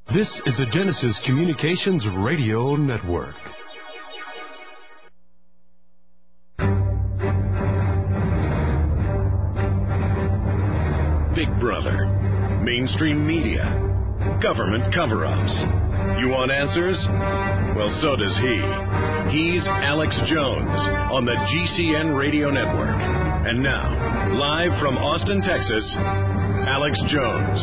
This is the Genesis Communications Radio Network. Big Brother, mainstream media, government cover-ups. You want answers? Well, so does he. He's Alex Jones on the GCN Radio Network. And now, live from Austin, Texas, Alex Jones.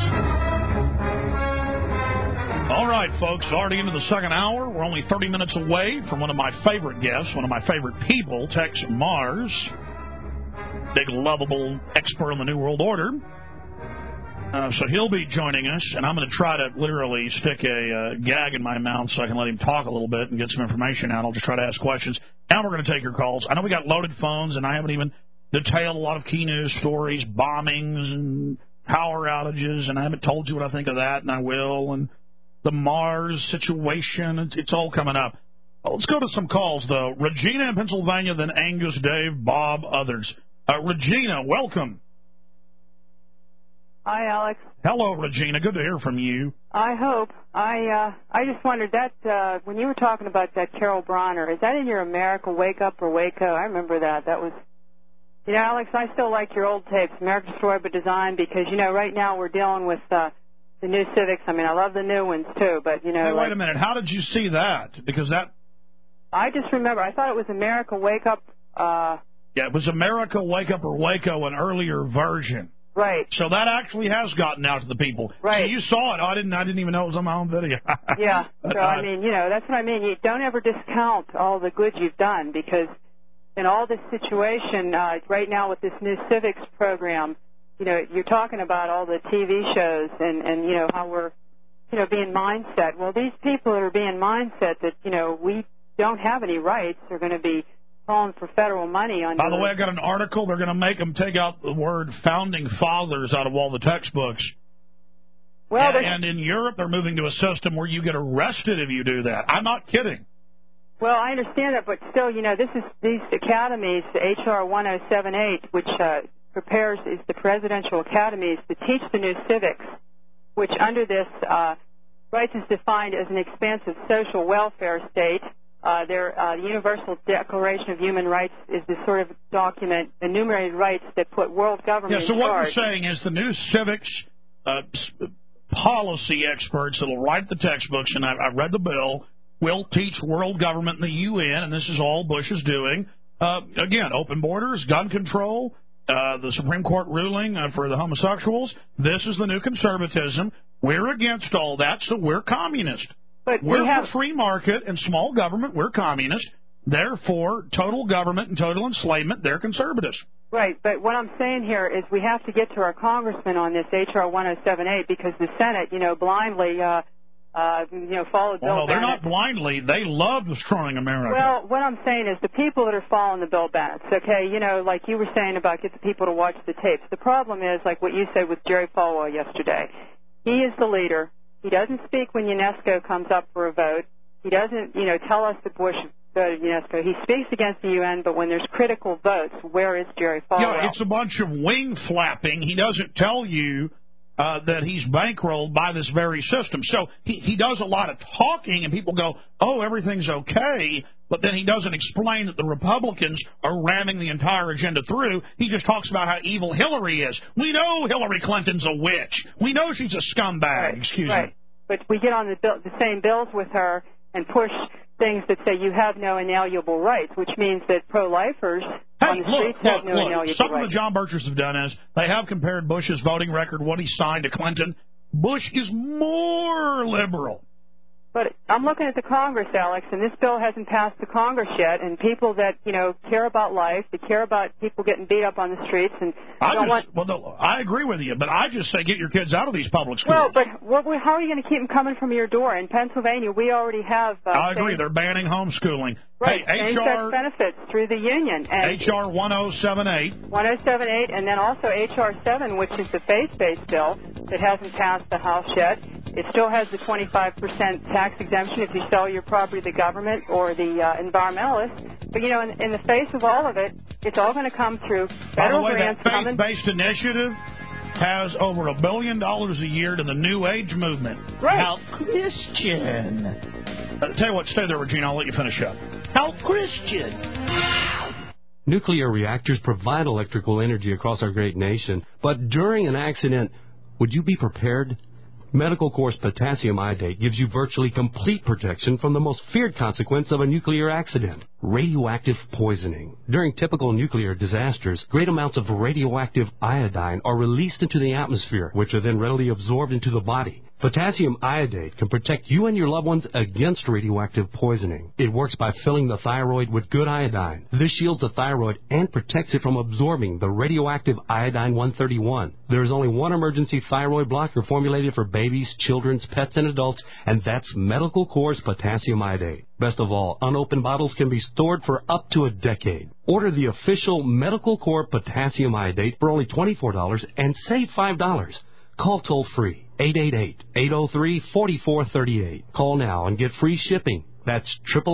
All right, folks, already into the second hour. We're only 30 minutes away from one of my favorite guests, one of my favorite people, Tex Mars, big, lovable expert on the New World Order. So he'll be joining us, and I'm going to try to literally stick a gag in my mouth so I can let him talk a little bit and get some information out. I'll just try to ask questions. And we're going to take your calls. I know we got loaded phones, and I haven't even detailed a lot of key news stories, bombings and power outages, and I haven't told you what I think of that, and I will, and the Mars situation. It's all coming up. Let's go to some calls, though. Regina in Pennsylvania, then Angus, Dave, Bob, others. Regina, welcome. Hi, Alex. Hello, Regina. Good to hear from you. I hope. I just wondered that when you were talking about that Carol Bronner, is that in your America Wake Up or Waco? I remember that. That was, Alex, I still like your old tapes, America Destroyed by Design, because, right now we're dealing with the new Civics. I mean, I love the new ones, too, but, Hey, wait a minute. How did you see that? Because that... I just remember. I thought it was America Wake Up. Yeah, it was America Wake Up or Waco, an earlier version. Right. So that actually has gotten out to the people. Right. So you saw it. I didn't even know it was on my own video. Yeah. So, I mean, that's what I mean. You don't ever discount all the good you've done, because in all this situation right now with this new Civics program, you're talking about all the TV shows and how we're, being mindset. Well, these people that are being mindset that, we don't have any rights are going to be calling for federal money on. By the way, I got an article. They're going to make them take out the word founding fathers out of all the textbooks. Well, and in Europe, they're moving to a system where you get arrested if you do that. I'm not kidding. Well, I understand that, but still, this is these academies, H.R. 1078, which is the presidential academies to teach the new civics, which under this rights is defined as an expansive social welfare state. The Universal Declaration of Human Rights is the sort of document, enumerated rights that put world government in charge. Yeah, so what we're saying is the new civics policy experts that will write the textbooks, and I've read the bill, will teach world government and the UN, and this is all Bush is doing. Again, open borders, gun control, the Supreme Court ruling for the homosexuals. This is the new conservatism. We're against all that, so we're communist. But we're for free market and small government. We're communist. Therefore, total government and total enslavement, they're conservatives. Right, but what I'm saying here is we have to get to our congressman on this H.R. 1078 because the Senate, blindly, followed Bill No, they're Bennett. not blindly. They love destroying America. Well, what I'm saying is the people that are following the Bill Bennetts, okay, like you were saying about get the people to watch the tapes. The problem is, like what you said with Jerry Falwell yesterday, he is the leader. He doesn't speak when UNESCO comes up for a vote. He doesn't, tell us that Bush voted UNESCO. He speaks against the UN, but when there's critical votes, where is Jerry Falwell? Yeah, it's a bunch of wing flapping. He doesn't tell you that he's bankrolled by this very system. So he does a lot of talking, and people go, oh, everything's okay, but then he doesn't explain that the Republicans are ramming the entire agenda through. He just talks about how evil Hillary is. We know Hillary Clinton's a witch. We know she's a scumbag. Right, Excuse right. me. But we get on the same bills with her and push things that say you have no inalienable rights, which means that pro-lifers on the streets have no inalienable rights. Something the John Birchers have done is they have compared Bush's voting record, what he signed, to Clinton. Bush is more liberal. But I'm looking at the Congress, Alex, and this bill hasn't passed the Congress yet, and people that, care about life, that care about people getting beat up on the streets, and I agree with you, but I just say get your kids out of these public schools. Well, but how are you going to keep them coming from your door? In Pennsylvania, we already have... I agree. They're banning homeschooling. Right, hey, same-sex benefits through the union. And H.R. 1078. 1078, and then also H.R. 7, which is the faith-based bill that hasn't passed the House yet. It still has the 25% tax exemption if you sell your property to the government or the environmentalists. But, in the face of all of it, it's all going to come through federal grants. By the way, that faith-based initiative, has over $1 billion a year to the New Age movement. Right. How Christian. Tell you what, stay there, Regina. I'll let you finish up. How Christian. Nuclear reactors provide electrical energy across our great nation, but during an accident, would you be prepared? Medical Corps potassium iodate gives you virtually complete protection from the most feared consequence of a nuclear accident, radioactive poisoning. During typical nuclear disasters, great amounts of radioactive iodine are released into the atmosphere, which are then readily absorbed into the body. Potassium iodate can protect you and your loved ones against radioactive poisoning. It works by filling the thyroid with good iodine. This shields the thyroid and protects it from absorbing the radioactive iodine-131. There is only one emergency thyroid blocker formulated for babies, children, pets, and adults, and that's Medical Corps potassium iodate. Best of all, unopened bottles can be stored for up to a decade. Order the official Medical Corps potassium iodate for only $24 and save $5. Call toll-free, 888-803-4438. Call now and get free shipping. That's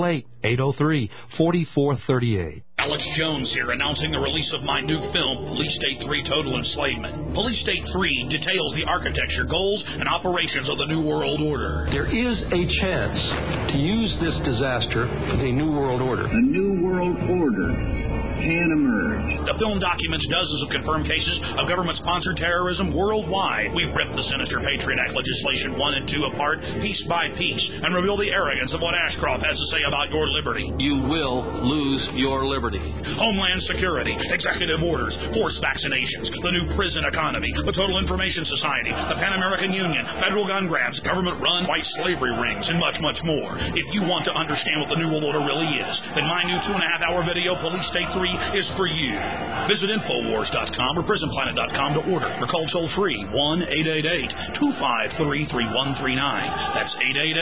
888-803-4438. Alex Jones here, announcing the release of my new film, Police State 3 Total Enslavement. Police State 3 details the architecture, goals, and operations of the New World Order. There is a chance to use this disaster for the New World Order. A New World Order can emerge. The film documents dozens of confirmed cases of government-sponsored terrorism worldwide. We rip the sinister Patriot Act legislation 1 and 2 apart, piece by piece, and reveal the arrogance of what Ashcroft has to say about your liberty. You will lose your liberty. Homeland Security, executive orders, forced vaccinations, the new prison economy, the Total Information Society, the Pan American Union, federal gun grabs, government-run white slavery rings, and much, much more. If you want to understand what the New World Order really is, then my new 2.5-hour video, Police State 3, is for you. Visit Infowars.com or PrisonPlanet.com to order or call toll-free 1-888-253-3139. That's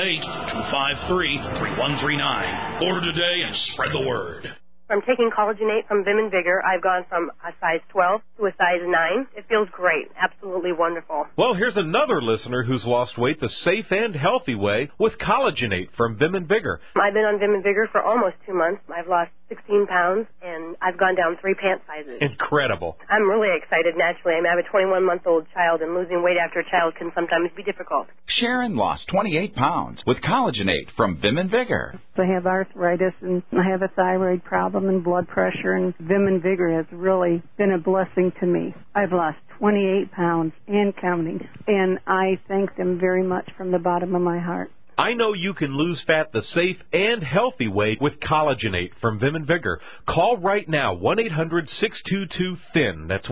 888-253-3139. Order today and spread the word. I'm taking Collagenate from Vim and Vigor. I've gone from a size 12 to a size 9. It feels great. Absolutely wonderful. Well, here's another listener who's lost weight the safe and healthy way with Collagenate from Vim and Vigor. I've been on Vim and Vigor for almost 2 months. I've lost 16 pounds, and I've gone down 3 pant sizes. Incredible. I'm really excited, naturally. I have a 21-month-old child, and losing weight after a child can sometimes be difficult. Sharon lost 28 pounds with Collagenate from Vim and Vigor. I have arthritis, and I have a thyroid problem and blood pressure, and Vim and Vigor has really been a blessing to me. I've lost 28 pounds and counting, and I thank them very much from the bottom of my heart. I know you can lose fat the safe and healthy way with Collagenate from Vim and Vigor. Call right now, 1-800-622-THIN. That's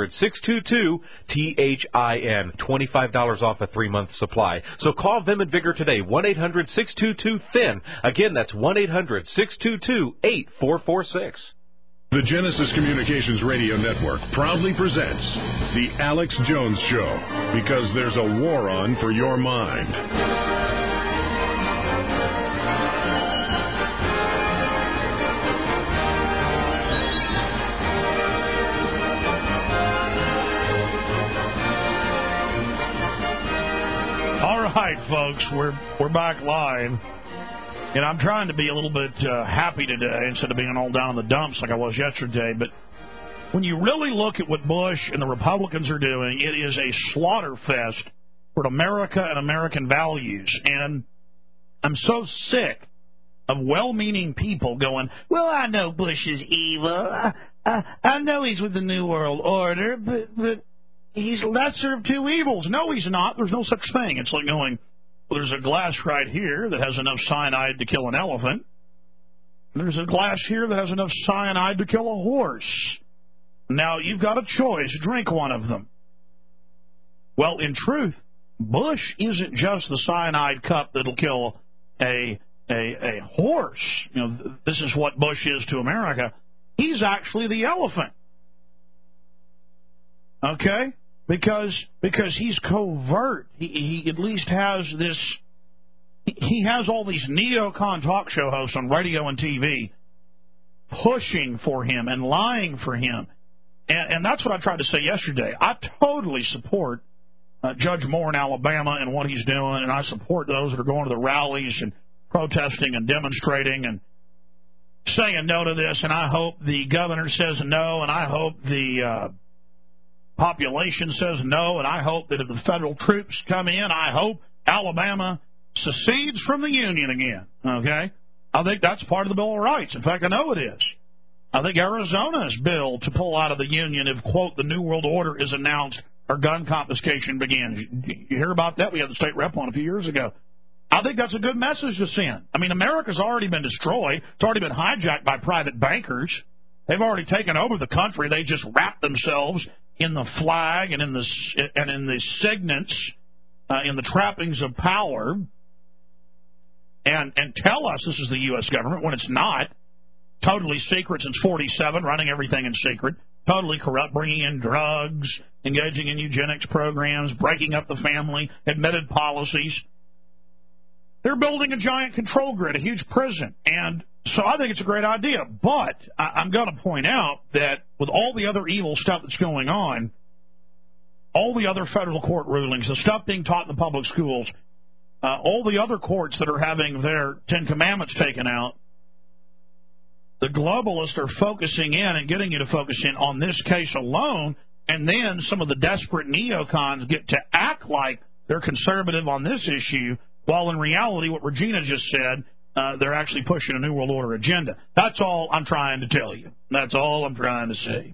1-800-622-THIN. $25 off a 3-month supply. So call Vim and Vigor today, 1-800-622-THIN. Again, that's 1-800-622-8446. The Genesis Communications Radio Network proudly presents The Alex Jones Show, because there's a war on for your mind. All right, folks, we're back live, and I'm trying to be a little bit happy today instead of being all down in the dumps like I was yesterday. But when you really look at what Bush and the Republicans are doing, it is a slaughter fest for America and American values. And I'm so sick of well-meaning people going, well, I know Bush is evil. I know he's with the New World Order, but he's lesser of two evils. No, he's not. There's no such thing. It's like going, well, there's a glass right here that has enough cyanide to kill an elephant. There's a glass here that has enough cyanide to kill a horse. Now, you've got a choice. Drink one of them. Well, in truth, Bush isn't just the cyanide cup that'll kill a horse. You know, this is what Bush is to America. He's actually the elephant. Okay? Because he's covert. He at least has this. He has all these neocon talk show hosts on radio and TV pushing for him and lying for him. And that's what I tried to say yesterday. I totally support Judge Moore in Alabama and what he's doing, and I support those that are going to the rallies and protesting and demonstrating and saying no to this, and I hope the governor says no, and I hope the population says no, and I hope that if the federal troops come in, I hope Alabama secedes from the Union again, okay? I think that's part of the Bill of Rights. In fact, I know it is. I think Arizona's bill to pull out of the Union if, quote, the New World Order is announced or gun confiscation begins. You hear about that? We had the state rep on a few years ago. I think that's a good message to send. I mean, America's already been destroyed. It's already been hijacked by private bankers. They've already taken over the country. They just wrap themselves in the flag and in the signets, in the trappings of power, and tell us this is the U.S. government when it's not. Totally secret since 47, running everything in secret. Totally corrupt, bringing in drugs, engaging in eugenics programs, breaking up the family, admitted policies. They're building a giant control grid, a huge prison. And so I think it's a great idea. But I'm going to point out that with all the other evil stuff that's going on, all the other federal court rulings, the stuff being taught in the public schools, all the other courts that are having their Ten Commandments taken out, the globalists are focusing in and getting you to focus in on this case alone, and then some of the desperate neocons get to act like they're conservative on this issue, while in reality, what Regina just said, they're actually pushing a New World Order agenda. That's all I'm trying to tell you. That's all I'm trying to say.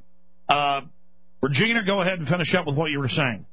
Regina, go ahead and finish up with what you were saying.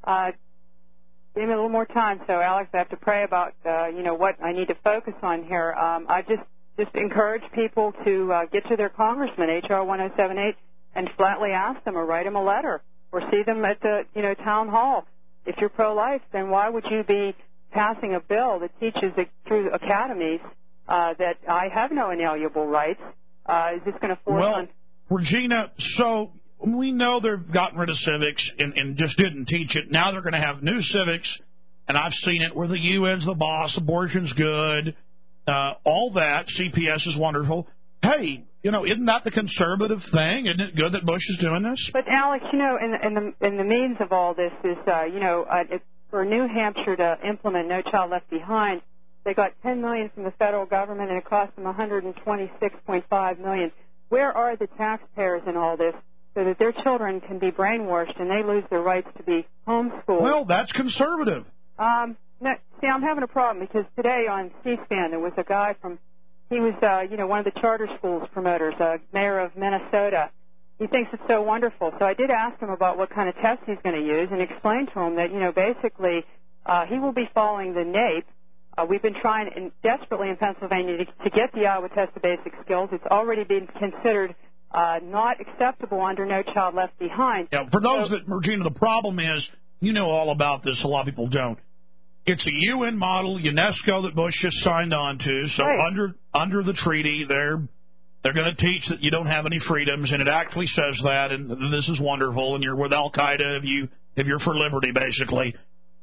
Give me a little more time. So, Alex, I have to pray about, what I need to focus on here. I just encourage people to get to their congressman, H.R. 1078, and flatly ask them or write them a letter or see them at the, town hall. If you're pro-life, then why would you be passing a bill that teaches through academies that I have no inalienable rights? Is this going to force on... Regina, so we know they've gotten rid of civics and just didn't teach it. Now they're going to have new civics, and I've seen it where the UN's the boss, abortion's good, all that, CPS is wonderful. Hey, isn't that the conservative thing? Isn't it good that Bush is doing this? But, Alex, in the means of all this is, for New Hampshire to implement No Child Left Behind, they got $10 million from the federal government, and it cost them $126.5 million. Where are the taxpayers in all this so that their children can be brainwashed and they lose their rights to be homeschooled? Well, that's conservative. See, I'm having a problem because today on C-SPAN there was a guy he was one of the charter schools promoters, mayor of Minnesota. He thinks it's so wonderful. So I did ask him about what kind of test he's going to use and explain to him that, basically he will be following the NAEP. We've been trying desperately in Pennsylvania to get the Iowa Test of Basic Skills. It's already been considered not acceptable under No Child Left Behind. Yeah, for those that, Regina, the problem is, all about this, a lot of people don't. It's a UN model, UNESCO, that Bush just signed on to. So right. under the treaty, they're going to teach that you don't have any freedoms, and it actually says that, and this is wonderful, and you're with Al-Qaeda if you're for liberty, basically.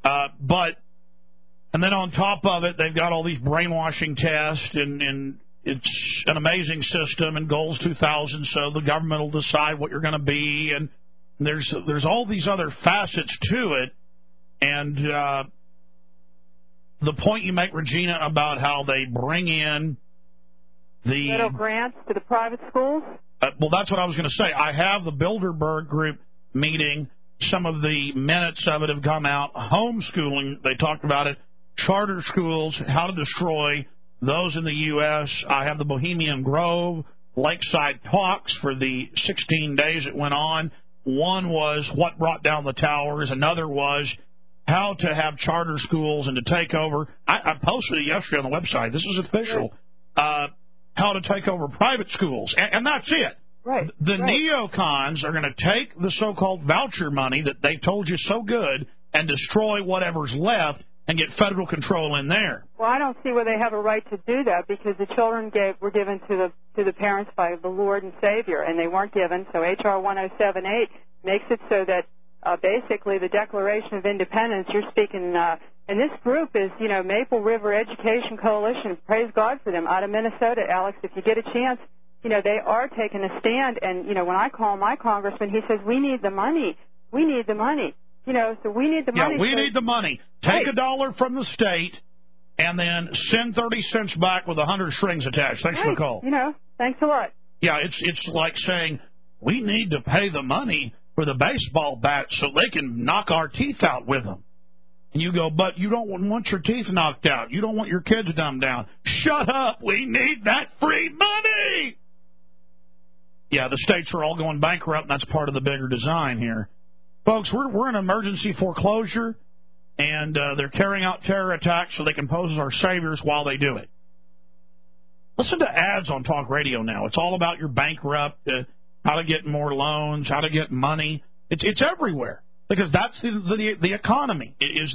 And then on top of it, they've got all these brainwashing tests, and it's an amazing system, and Goals 2000, so the government will decide what you're going to be, and there's all these other facets to it, and the point you make, Regina, about how they bring in the federal grants to the private schools? Well, that's what I was going to say. I have the Bilderberg Group meeting. Some of the minutes of it have come out. Homeschooling, they talked about it. Charter schools, how to destroy those in the U.S. I have the Bohemian Grove, Lakeside Talks for the 16 days it went on. One was what brought down the towers. Another was how to have charter schools and to take over. I posted it yesterday on the website. This is official. How to take over private schools. And that's it. Right. The neocons are going to take the so-called voucher money that they told you so good and destroy whatever's left and get federal control in there. Well, I don't see where they have a right to do that because the children were given to the parents by the Lord and Savior, and they weren't given. So H.R. 1078 makes it so that basically the Declaration of Independence, you're speaking, and this group is, Maple River Education Coalition. Praise God for them out of Minnesota, Alex. If you get a chance, they are taking a stand. And, when I call my congressman, he says, we need the money. We need the money. So we need the money. Yeah, we need the money. Take $1 from the state and then send 30 cents back with 100 strings attached. Thanks for the call. Thanks a lot. Yeah, it's like saying we need to pay the money with a baseball bat so they can knock our teeth out with them. And you go, but you don't want your teeth knocked out. You don't want your kids dumbed down. Shut up. We need that free money. Yeah, the states are all going bankrupt, and that's part of the bigger design here. Folks, we're in emergency foreclosure, and they're carrying out terror attacks so they can pose as our saviors while they do it. Listen to ads on talk radio now. It's all about your bankrupt, how to get more loans, how to get money. It's everywhere because that's the economy. Is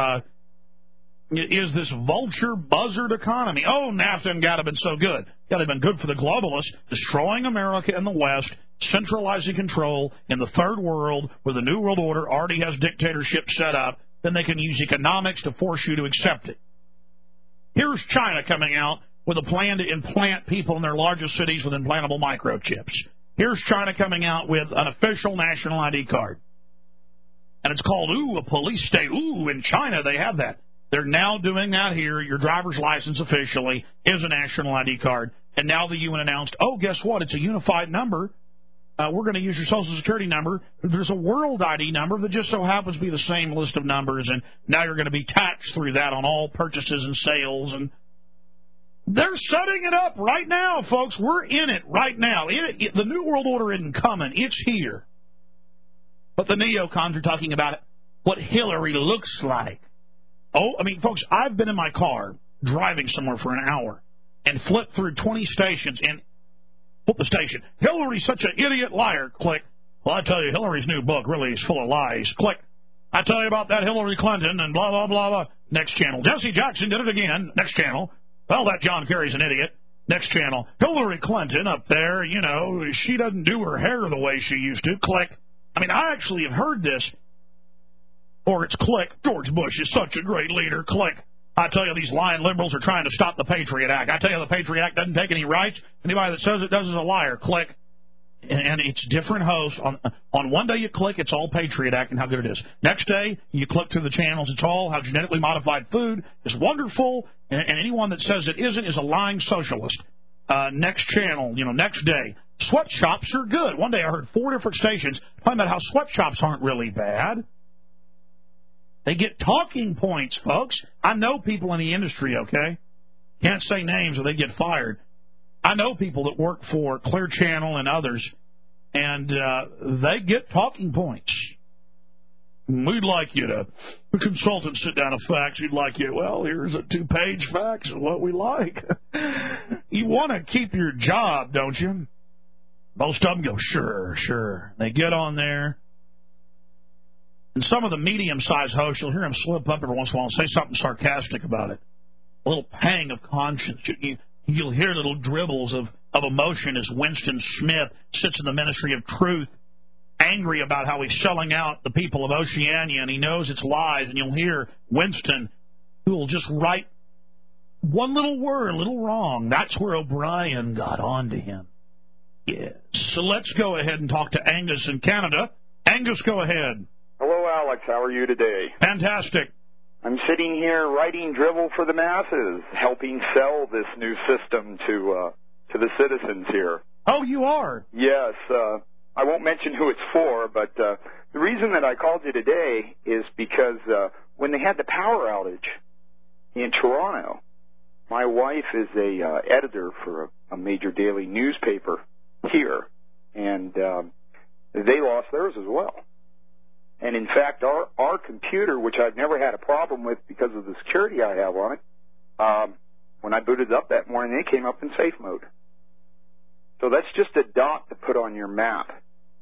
this vulture buzzard economy? Oh, NAFTA and GATT have been so good. Yeah, they've been good for the globalists, destroying America and the West, centralizing control in the third world where the New World Order already has dictatorship set up. Then they can use economics to force you to accept it. Here's China coming out with a plan to implant people in their largest cities with implantable microchips. Here's China coming out with an official national ID card. And it's called, a police state. In China they have that. They're now doing that here. Your driver's license officially is a national ID card. And now the UN announced, guess what? It's a unified number. We're going to use your Social Security number. There's a world ID number that just so happens to be the same list of numbers. And now you're going to be taxed through that on all purchases and sales. And they're setting it up right now, folks. We're in it right now. The New World Order isn't coming. It's here. But the neocons are talking about what Hillary looks like. Folks, I've been in my car driving somewhere for an hour and flipped through 20 stations and flip the station. Hillary's such an idiot liar. Click. Well, I tell you, Hillary's new book really is full of lies. Click. I tell you about that Hillary Clinton and blah, blah, blah, blah. Next channel. Jesse Jackson did it again. Next channel. Well, that John Kerry's an idiot. Next channel. Hillary Clinton up there, she doesn't do her hair the way she used to. Click. I actually have heard this. Or it's click. George Bush is such a great leader. Click. I tell you, these lying liberals are trying to stop the Patriot Act. I tell you, the Patriot Act doesn't take any rights. Anybody that says it does is a liar. Click. And it's different hosts. On one day you click, it's all Patriot Act and how good it is. Next day, you click through the channels, it's all how genetically modified food is wonderful, and anyone that says it isn't is a lying socialist. Next channel, next day. Sweatshops are good. One day I heard 4 different stations talking about how sweatshops aren't really bad. They get talking points, folks. I know people in the industry, okay? Can't say names or they get fired. I know people that work for Clear Channel and others, and they get talking points. We'd like you to, the consultant sit down a fax, we'd like you, here's a 2-page fax of what we like. You want to keep your job, don't you? Most of them go, sure. They get on there. And some of the medium-sized hosts, you'll hear them slip up every once in a while and say something sarcastic about it. A little pang of conscience. You'll hear little dribbles of emotion as Winston Smith sits in the Ministry of Truth, angry about how he's selling out the people of Oceania, and he knows it's lies. And you'll hear Winston, who will just write one little word, a little wrong. That's where O'Brien got on to him. Yes. So let's go ahead and talk to Angus in Canada. Angus, go ahead. Hello, Alex. How are you today? Fantastic. I'm sitting here writing drivel for the masses, helping sell this new system to the citizens here. Oh, you are? Yes. I won't mention who it's for, but the reason that I called you today is because when they had the power outage in Toronto, my wife is a editor for a major daily newspaper here, and they lost theirs as well. And, in fact, our computer, which I've never had a problem with because of the security I have on it, when I booted it up that morning, it came up in safe mode. So that's just a dot to put on your map.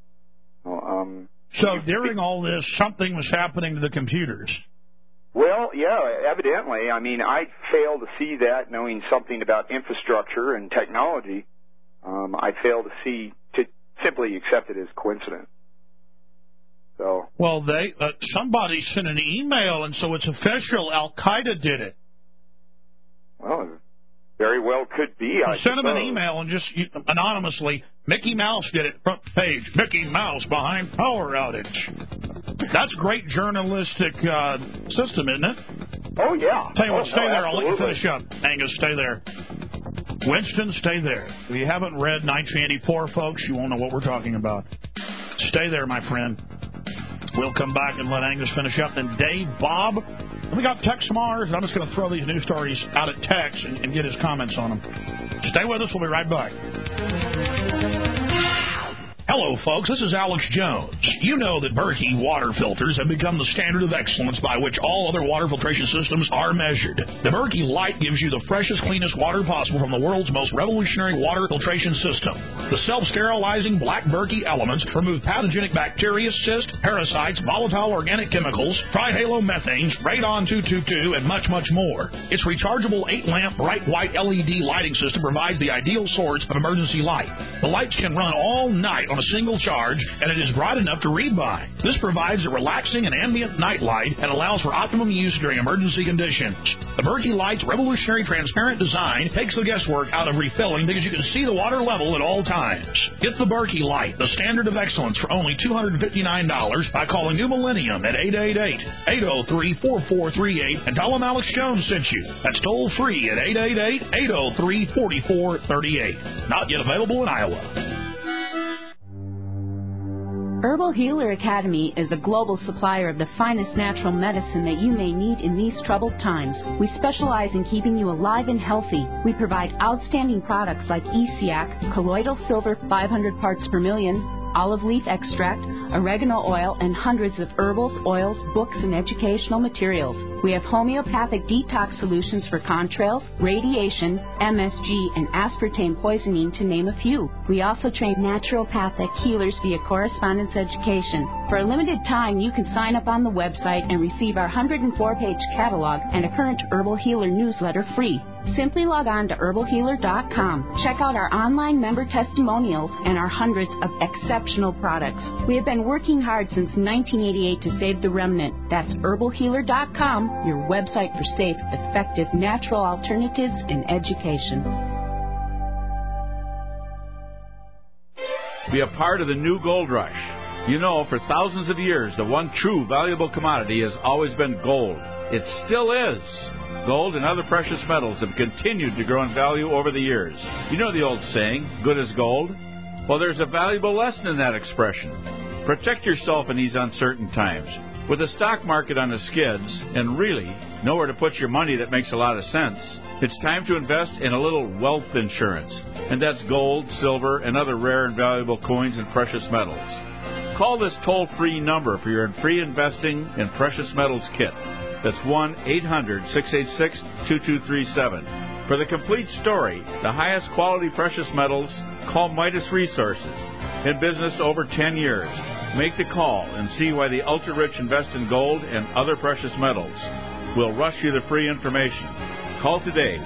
So during all this, something was happening to the computers. Well, yeah, evidently. I fail to see that, knowing something about infrastructure and technology. I fail to simply accept it as coincidence. So. Well, somebody sent an email, and so it's official. Al-Qaeda did it. Well, very well could be. I sent them an email and just anonymously, Mickey Mouse did it, front page, Mickey Mouse behind power outage. That's great journalistic system, isn't it? Oh, yeah. Tell you what, stay there. I'll let you finish up. Angus, stay there. Winston, stay there. If you haven't read 1984, folks, you won't know what we're talking about. Stay there, my friend. We'll come back and let Angus finish up. Then Dave, Bob. We got Tex Mars. I'm just going to throw these news stories out at Tex and get his comments on them. Stay with us. We'll be right back. Hello, folks. This is Alex Jones. You know that Berkey water filters have become the standard of excellence by which all other water filtration systems are measured. The Berkey Light gives you the freshest, cleanest water possible from the world's most revolutionary water filtration system. The self-sterilizing black Berkey elements remove pathogenic bacteria, cysts, parasites, volatile organic chemicals, trihalomethanes, radon-222, and much, much more. Its rechargeable 8-lamp bright white LED lighting system provides the ideal source of emergency light. The lights can run all night on a single charge, and it is bright enough to read by. This provides a relaxing and ambient night light and allows for optimum use during emergency conditions. The Berkey Light's revolutionary transparent design takes the guesswork out of refilling because you can see the water level at all times. Get the Berkey Light, the standard of excellence, for only $259 by calling New Millennium at 888-803-4438 and tell them Alex Jones sent you. That's toll free at 888-803-4438. Not yet available in Iowa. Herbal Healer Academy is a global supplier of the finest natural medicine that you may need in these troubled times. We specialize in keeping you alive and healthy. We provide outstanding products like ESIAC, colloidal silver 500 parts per million, olive leaf extract, oregano oil, and hundreds of herbals, oils, books, and educational materials. We have homeopathic detox solutions for contrails, radiation, MSG, and aspartame poisoning, to name a few. We also train naturopathic healers via correspondence education. For a limited time, you can sign up on the website and receive our 104-page catalog and a current Herbal Healer newsletter free. Simply log on to herbalhealer.com. Check out our online member testimonials and our hundreds of exceptional products. We have been working hard since 1988 to save the remnant. That's herbalhealer.com, your website for safe, effective, natural alternatives in education. Be a part of the new gold rush. You know, for thousands of years, the one true valuable commodity has always been gold. It still is. Gold and other precious metals have continued to grow in value over the years. You know the old saying, good as gold? Well, there's a valuable lesson in that expression. Protect yourself in these uncertain times. With the stock market on the skids, and really nowhere to put your money that makes a lot of sense, it's time to invest in a little wealth insurance. And that's gold, silver, and other rare and valuable coins and precious metals. Call this toll-free number for your free investing in precious metals kit. That's 1-800-686-2237. For the complete story, the highest quality precious metals, call Midas Resources. In business over 10 years. Make the call and see why the ultra-rich invest in gold and other precious metals. We'll rush you the free information. Call today,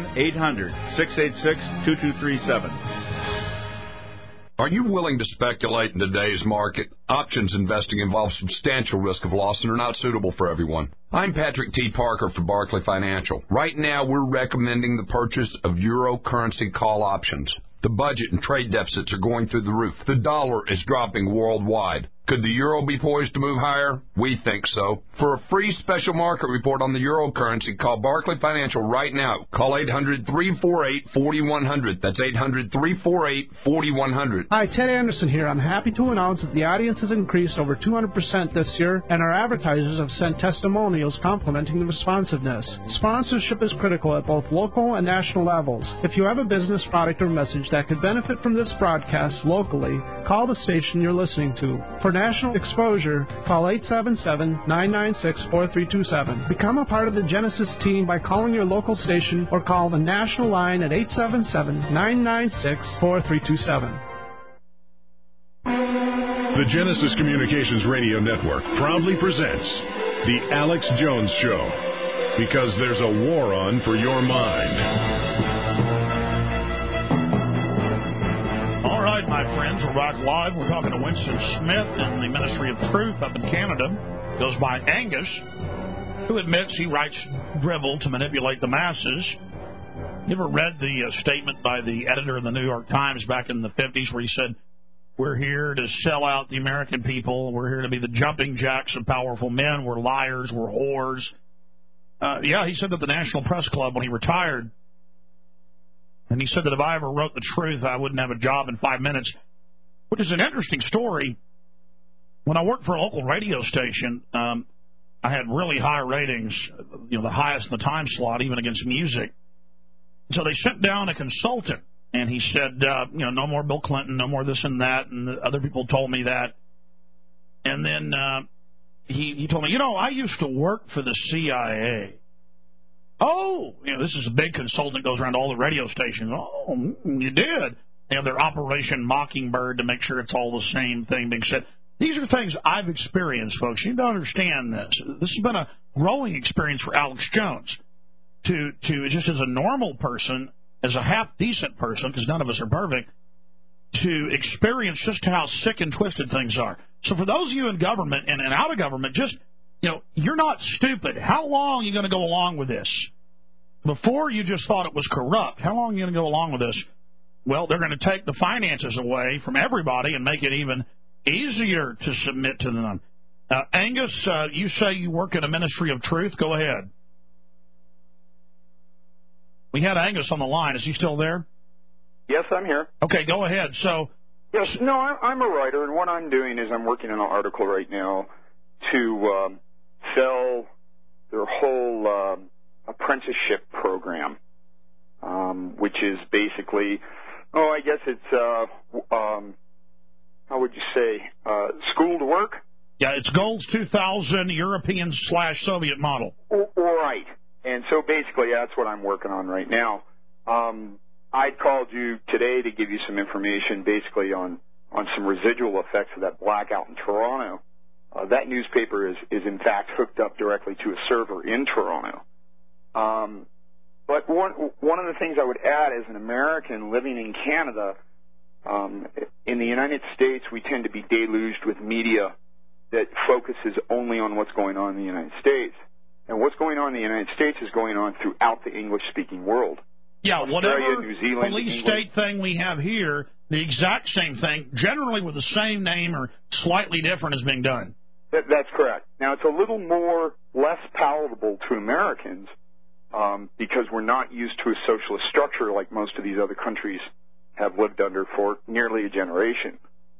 1-800-686-2237. Are you willing to speculate in today's market? Options investing involves substantial risk of loss and are not suitable for everyone. I'm Patrick T. Parker for Barclay Financial. Right now, we're recommending the purchase of euro currency call options. The budget and trade deficits are going through the roof. The dollar is dropping worldwide. Could the euro be poised to move higher? We think so. For a free special market report on the euro currency, call Barclay Financial right now. Call 800-348-4100. That's 800-348-4100. Hi, Ted Anderson here. I'm happy to announce that the audience has increased over 200% this year, and our advertisers have sent testimonials complimenting the responsiveness. Sponsorship is critical at both local and national levels. If you have a business, product, or message that could benefit from this broadcast locally, call the station you're listening to. For national exposure, call 877-996-4327. Become a part of the Genesis team by calling your local station or call the national line at 877-996-4327. The Genesis Communications Radio Network proudly presents The Alex Jones Show, because there's a war on for your mind. All right, my friends, we're back live. We're talking to Winston Smith in the Ministry of Truth up in Canada. Goes by Angus, who admits he writes drivel to manipulate the masses. You ever read the statement by the editor of the New York Times back in the 50s where he said, we're here to sell out the American people. We're here to be the jumping jacks of powerful men. We're liars. We're whores. He said that the National Press Club when he retired. And he said that if I ever wrote the truth, I wouldn't have a job in 5 minutes, which is an interesting story. When I worked for a local radio station, I had really high ratings, the highest in the time slot, even against music. So they sent down a consultant, and he said, no more Bill Clinton, no more this and that, and the other people told me that. And then he told me, I used to work for the CIA. Oh, this is a big consultant, goes around to all the radio stations. Oh, you did. They have their Operation Mockingbird to make sure it's all the same thing being said. These are things I've experienced, folks. You need to understand this. This has been a growing experience for Alex Jones to just as a normal person, as a half-decent person, because none of us are perfect, to experience just how sick and twisted things are. So for those of you in government and out of government, just, you're not stupid. How long are you going to go along with this? Before you just thought it was corrupt. How long are you going to go along with this? Well, they're going to take the finances away from everybody and make it even easier to submit to them. Angus, you say you work in a ministry of truth. Go ahead. We had Angus on the line. Is he still there? Yes, I'm here. Okay, go ahead. So, yes, no, I'm a writer, and what I'm doing is I'm working on an article right now to sell their whole apprenticeship program, which is basically, I guess it's, how would you say, school to work? Yeah, it's Gold's 2000 European/Soviet model. Right. And so basically that's what I'm working on right now. I called you today to give you some information basically on some residual effects of that blackout in Toronto. That newspaper is in fact hooked up directly to a server in Toronto. But one of the things I would add as an American living in Canada, in the United States we tend to be deluged with media that focuses only on what's going on in the United States. And what's going on in the United States is going on throughout the English-speaking world. Yeah, Australia, whatever New Zealand, police England. state thing we have here, the exact same thing, generally with the same name or slightly different, is being done. That's correct. Now, it's a little less palatable to Americans because we're not used to a socialist structure like most of these other countries have lived under for nearly a generation.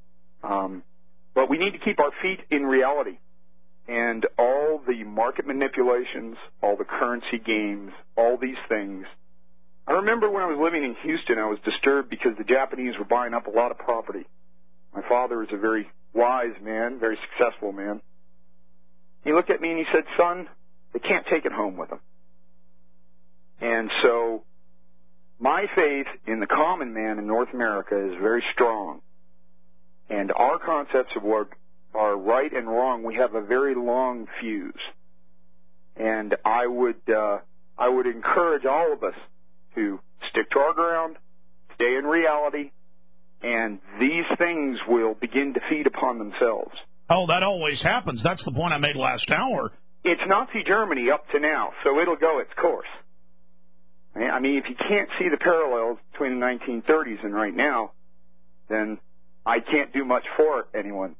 But we need to keep our feet in reality. And all the market manipulations, all the currency games, all these things. I remember when I was living in Houston, I was disturbed because the Japanese were buying up a lot of property. My father is a very wise man, very successful man. He looked at me and he said, son, they can't take it home with them. And so my faith in the common man in North America is very strong. And our concepts of what are right and wrong, we have a very long fuse. And I would encourage all of us to stick to our ground, stay in reality, and these things will begin to feed upon themselves. Oh, that always happens. That's the point I made last hour. It's Nazi Germany up to now, so it'll go its course. I mean, if you can't see the parallels between the 1930s and right now, then I can't do much for anyone,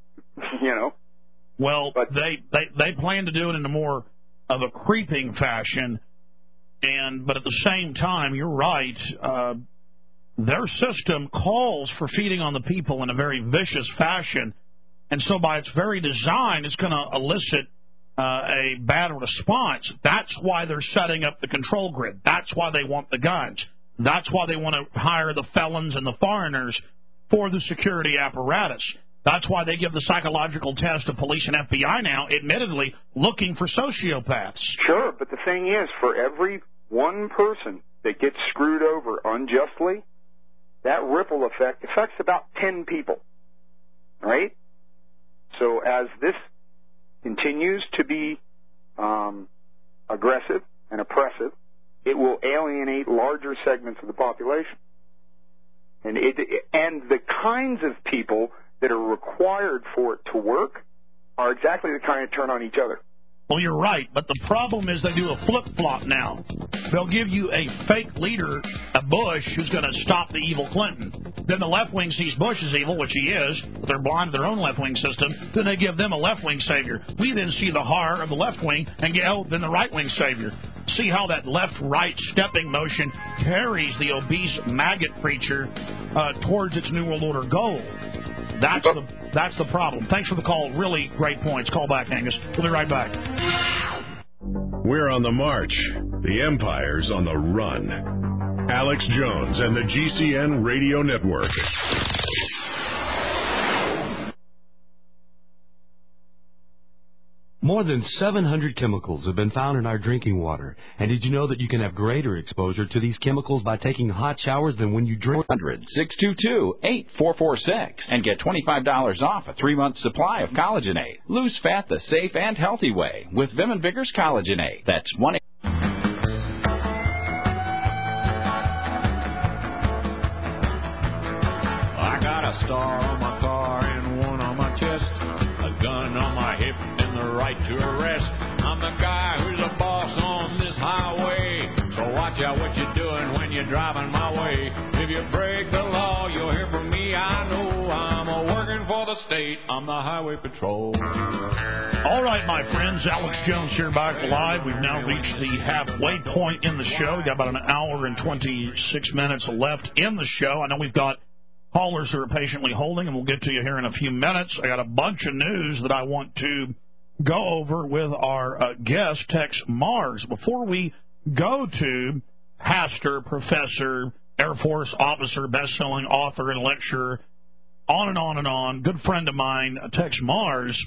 Well, but they plan to do it in a more of a creeping fashion, but at the same time, you're right. Their system calls for feeding on the people in a very vicious fashion, and so by its very design, it's going to elicit a bad response. That's why they're setting up the control grid. That's why they want the guns. That's why they want to hire the felons and the foreigners for the security apparatus. That's why they give the psychological test to police and FBI now, admittedly looking for sociopaths. Sure, but the thing is, for every one person that gets screwed over unjustly, that ripple effect affects about 10 people, right? So as this continues to be aggressive and oppressive, it will alienate larger segments of the population. And the kinds of people that are required for it to work are exactly the kind that turn on each other. Well, you're right, but the problem is they do a flip-flop now. They'll give you a fake leader, a Bush, who's going to stop the evil Clinton. Then the left wing sees Bush as evil, which he is, but they're blind to their own left-wing system. Then they give them a left-wing savior. We then see the horror of the left wing and get then the right-wing savior. See how that left-right stepping motion carries the obese maggot preacher towards its New World Order goal. That's the problem. Thanks for the call. Really great points. Call back, Angus. We'll be right back. We're on the march. The Empire's on the run. Alex Jones and the GCN Radio Network. More than 700 chemicals have been found in our drinking water. And did you know that you can have greater exposure to these chemicals by taking hot showers than when you drink? 1-622-8446 and get $25 off a 3-month supply of Collagenate. Lose fat the safe and healthy way with Vim and Vigor's Collagenate. That's 1 I got a star on my car and one on my chest, a gun on my hip and the right to arrest. I'm the guy who's the boss on this highway, so watch out what you're doing when you're driving my way. If you break the law, you'll hear from me, I know. I'm working for the state, I'm the highway patrol. All right, my friends, Alex Jones here back live. We've now reached the halfway point in the show. We've got about an hour and 26 minutes left in the show. I know we've got callers who are patiently holding, and we'll get to you here in a few minutes. I got a bunch of news that I want to go over with our guest, Tex Mars. Before we go to pastor, professor, Air Force officer, best-selling author and lecturer, on and on and on, good friend of mine, Tex Mars,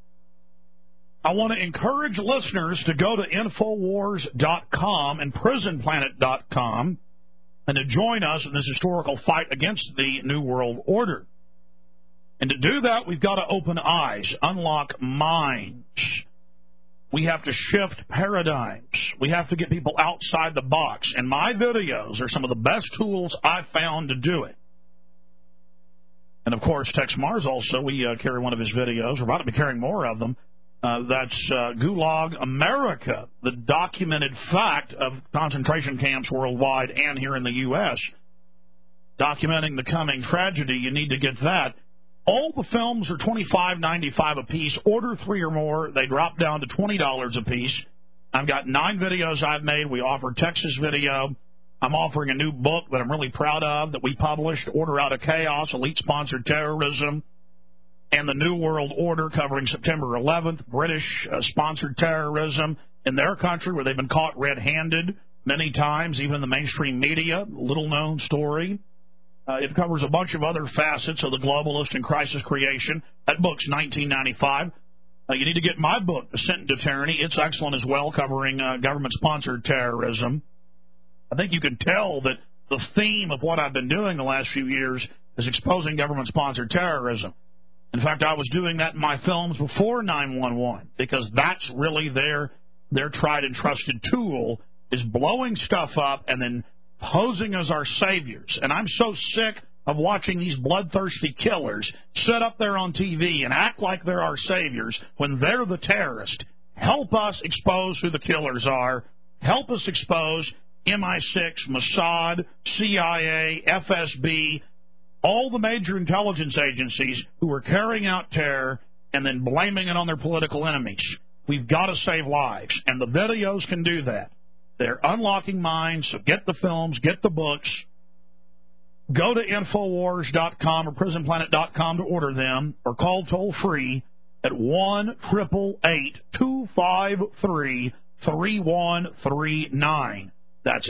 I want to encourage listeners to go to Infowars.com and PrisonPlanet.com and to join us in this historical fight against the New World Order. And to do that, we've got to open eyes, unlock minds. We have to shift paradigms. We have to get people outside the box. And my videos are some of the best tools I've found to do it. And, of course, Tex Mars also, we carry one of his videos. We're about to be carrying more of them. That's Gulag America, the documented fact of concentration camps worldwide and here in the U.S. Documenting the coming tragedy. You need to get that. All the films are $25.95 a piece. Order 3 or more. They drop down to $20 a piece. I've got 9 videos I've made. We offer Texas video. I'm offering a new book that I'm really proud of that we published, Order Out of Chaos, Elite-Sponsored Terrorism, and the New World Order, covering September 11th, British-sponsored terrorism in their country where they've been caught red-handed many times, even the mainstream media, little-known story. It covers a bunch of other facets of the globalist and crisis creation. That book's $19.95. You need to get my book, Ascent to Tyranny. It's excellent as well, covering government-sponsored terrorism. I think you can tell that the theme of what I've been doing the last few years is exposing government-sponsored terrorism. In fact, I was doing that in my films before 9/11 because that's really their tried and trusted tool, is blowing stuff up and then posing as our saviors. And I'm so sick of watching these bloodthirsty killers sit up there on TV and act like they're our saviors when they're the terrorist. Help us expose who the killers are. Help us expose MI6, Mossad, CIA, FSB, all the major intelligence agencies who are carrying out terror and then blaming it on their political enemies. We've got to save lives, and the videos can do that. They're unlocking minds, so get the films, get the books. Go to Infowars.com or PrisonPlanet.com to order them, or call toll-free at 1-888-253-3139. That's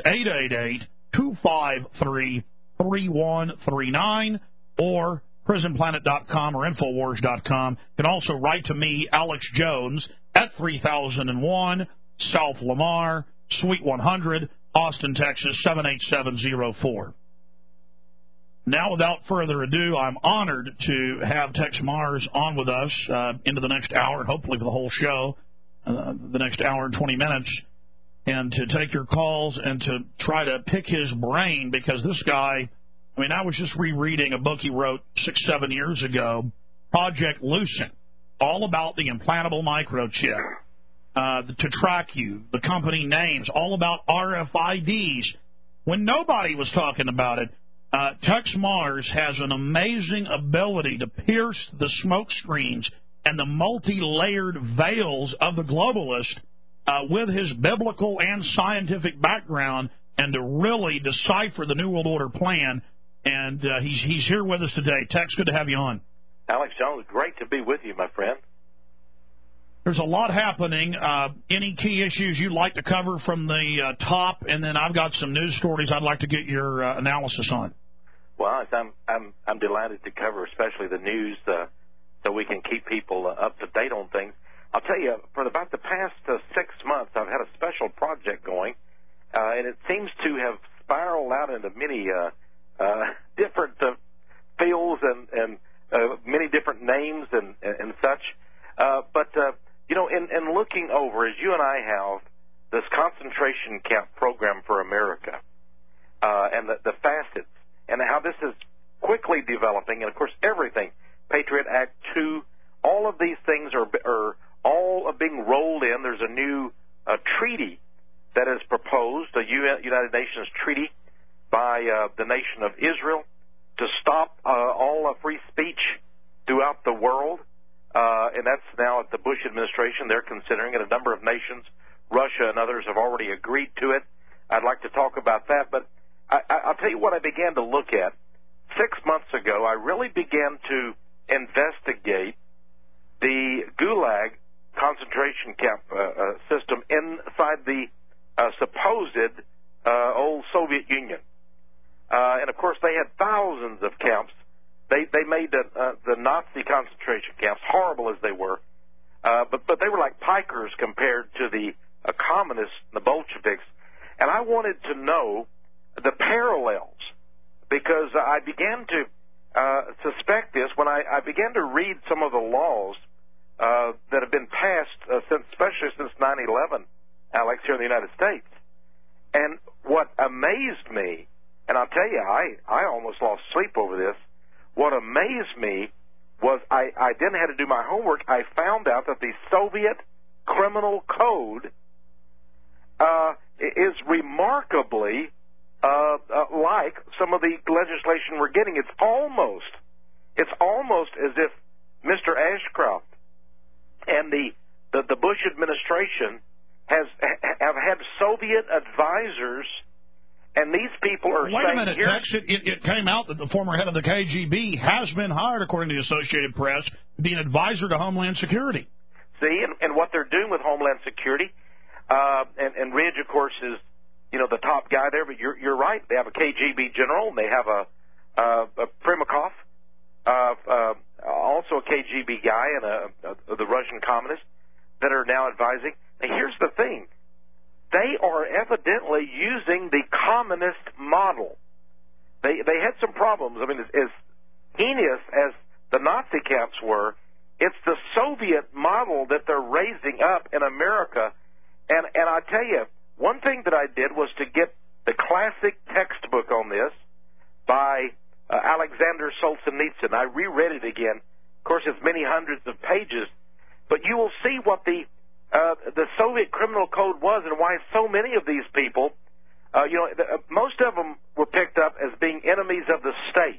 888-253-3139, or PrisonPlanet.com or Infowars.com. You can also write to me, Alex Jones, at 3001 South Lamar, Suite 100, Austin, Texas, 78704. Now, without further ado, I'm honored to have Tex Mars on with us into the next hour, and hopefully for the whole show, the next hour and 20 minutes, and to take your calls and to try to pick his brain, because this guy, I mean, I was just rereading a book he wrote 6-7 years ago, Project Lucent, all about the implantable microchip. To track you, the company names, all about RFIDs. When nobody was talking about it, Tex Mars has an amazing ability to pierce the smoke screens and the multi-layered veils of the globalist with his biblical and scientific background, and to really decipher the New World Order plan. And he's here with us today. Tex, good to have you on. Alex Jones, great to be with you, my friend. There's a lot happening. Any key issues you'd like to cover from the top, and then I've got some news stories I'd like to get your analysis on. Well, I'm delighted to cover, especially the news, so we can keep people up to date on things. I'll tell you, for about the past 6 months, I've had a special project going, and it seems to have spiraled out into many different fields and many different names and such. But in looking over, as you and I have, this concentration camp program for America, and the facets, and how this is quickly developing, and of course everything, Patriot Act 2, all of these things are all being rolled in. There's a new treaty that is proposed, a United Nations treaty by the nation of Israel to stop all free speech throughout the world. And that's now at the Bush administration. They're considering it. A number of nations, Russia and others, have already agreed to it. I'd like to talk about that. But I'll tell you what I began to look at. 6 months ago, I really began to investigate the Gulag concentration camp system inside the supposed old Soviet Union. And, of course, they had thousands of camps. They made the Nazi concentration camps, horrible as they were, but they were like pikers compared to the communists, the Bolsheviks. And I wanted to know the parallels, because I began to suspect this when I began to read some of the laws that have been passed, especially since 9/11, Alex, here in the United States. And what amazed me, and I'll tell you, I almost lost sleep over this. What amazed me was I then had to do my homework. I found out that the Soviet Criminal Code is remarkably like some of the legislation we're getting. It's almost as if Mr. Ashcroft and the Bush administration have had Soviet advisors. And these people are Wait a minute, Tex. It came out that the former head of the KGB has been hired, according to the Associated Press, to be an advisor to Homeland Security. See, and what they're doing with Homeland Security, and Ridge, of course, is the top guy there. But you're right. They have a KGB general, and they have a Primakov, also a KGB guy, and the Russian communist that are now advising. Now, here's the thing. They are evidently using the communist model. They had some problems. I mean, as heinous as the Nazi camps were, it's the Soviet model that they're raising up in America. And I tell you, one thing that I did was to get the classic textbook on this by Alexander Solzhenitsyn. I reread it again. Of course, it's many hundreds of pages. But you will see what the Soviet criminal code was and why so many of these people, most of them were picked up as being enemies of the state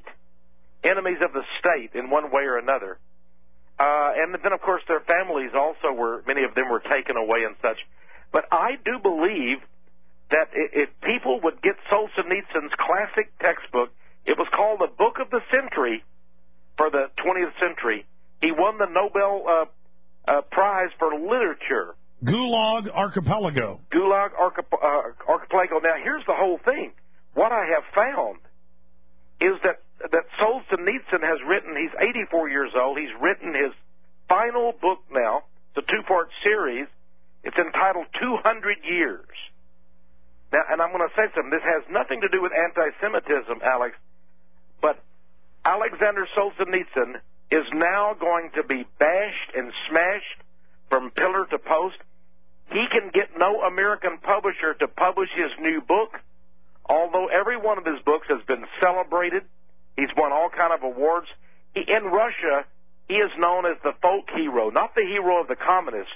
in one way or another. And then, of course, their families also many of them were taken away and such. But I do believe that if people would get Solzhenitsyn's classic textbook, it was called the Book of the Century for the 20th century. He won the Nobel Prize for Literature. Gulag Archipelago. Gulag Archipelago. Now, here's the whole thing. What I have found is that Solzhenitsyn has written, he's 84 years old, he's written his final book now. It's a 2-part series. It's entitled 200 Years. Now, and I'm going to say something. This has nothing to do with anti-Semitism, Alex, but Alexander Solzhenitsyn is now going to be bashed and smashed from pillar to post. He can get no American publisher to publish his new book, although every one of his books has been celebrated. He's won all kind of awards. In Russia, he is known as the folk hero, not the hero of the communists,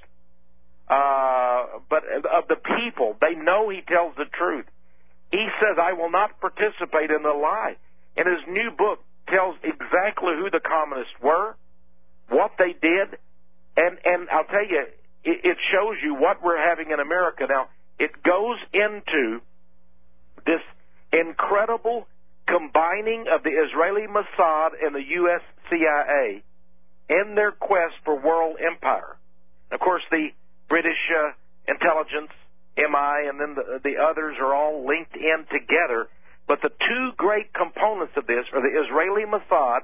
but of the people. They know he tells the truth. He says, I will not participate in the lie. In his new book, tells exactly who the communists were, what they did, and I'll tell you, it shows you what we're having in America. Now, it goes into this incredible combining of the Israeli Mossad and the U.S. CIA in their quest for world empire. Of course, the British intelligence, MI, and then the others are all linked in together. But the two great components of this are the Israeli Mossad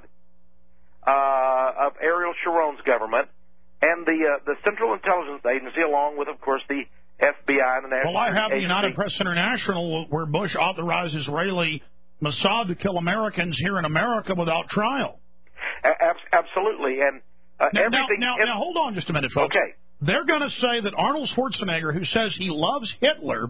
of Ariel Sharon's government and the Central Intelligence Agency, along with, of course, the FBI and the National Security Agency. Well, I have the United Press International where Bush authorized Israeli Mossad to kill Americans here in America without trial. Absolutely. And everything... Now, hold on just a minute, folks. Okay. They're going to say that Arnold Schwarzenegger, who says he loves Hitler,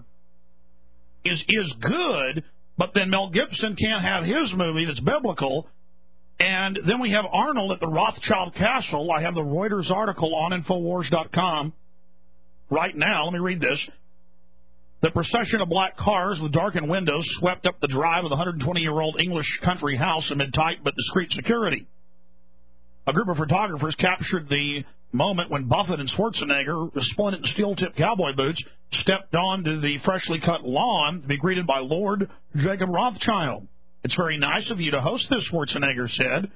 is good, but then Mel Gibson can't have his movie that's biblical. And then we have Arnold at the Rothschild Castle. I have the Reuters article on Infowars.com right now. Let me read this. The procession of black cars with darkened windows swept up the drive of the 120-year-old English country house amid tight but discreet security. A group of photographers captured the moment when Buffett and Schwarzenegger, resplendent in steel-tipped cowboy boots, stepped onto the freshly cut lawn to be greeted by Lord Jacob Rothschild. It's very nice of you to host this, Schwarzenegger said.